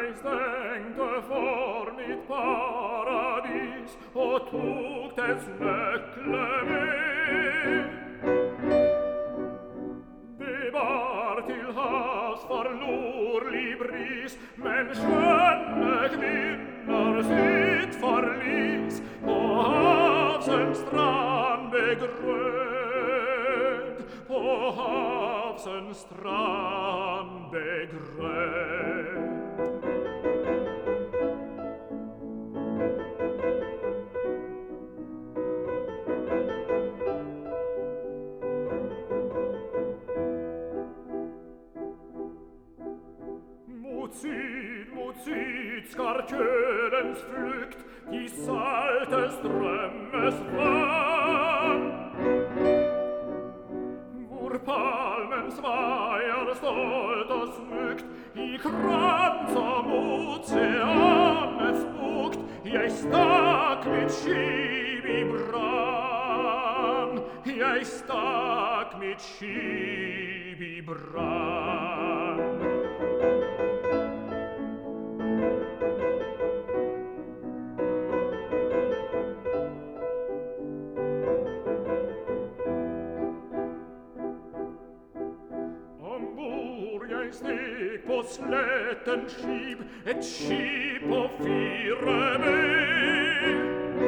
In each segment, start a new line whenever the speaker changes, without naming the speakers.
jeg stengte for mitt paradis og tok dets nøkle med. Det var til havs forlorlig bris, men skjønne kvinner sitt forlis på havsens strand begrønt, på havsens strand begrønt. Mot syd skar kjølens flukt de salte strømmes vann, hvor palmen svaier stolt og smukt i krans og oceanets bukt. Jeg stakk mitt skip i brann, jeg stakk mitt skip i brann. Jeg steg på slettens skip, et skip på 4 ben.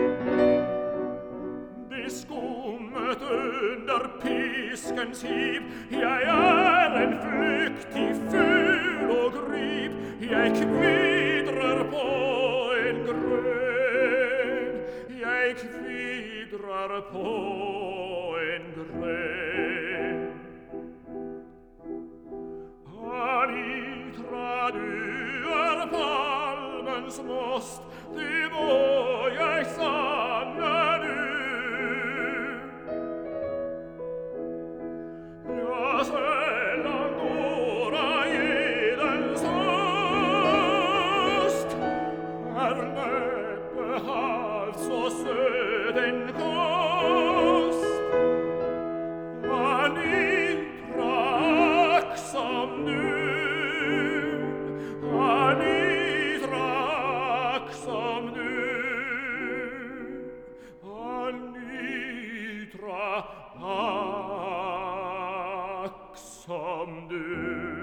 Det skummet under piskens hiv. Jeg en flyktig fugl og grip. Jeg kvidrer på en grøn. Jeg kvidrer på en grøn. Anitra, du palmens most, det må jeg sanne nu. Ja, sällan går edens ost, neppe halvt så søt en kost. Anitra, akk som du, Anitra, akk som du, Anitra, akk som du.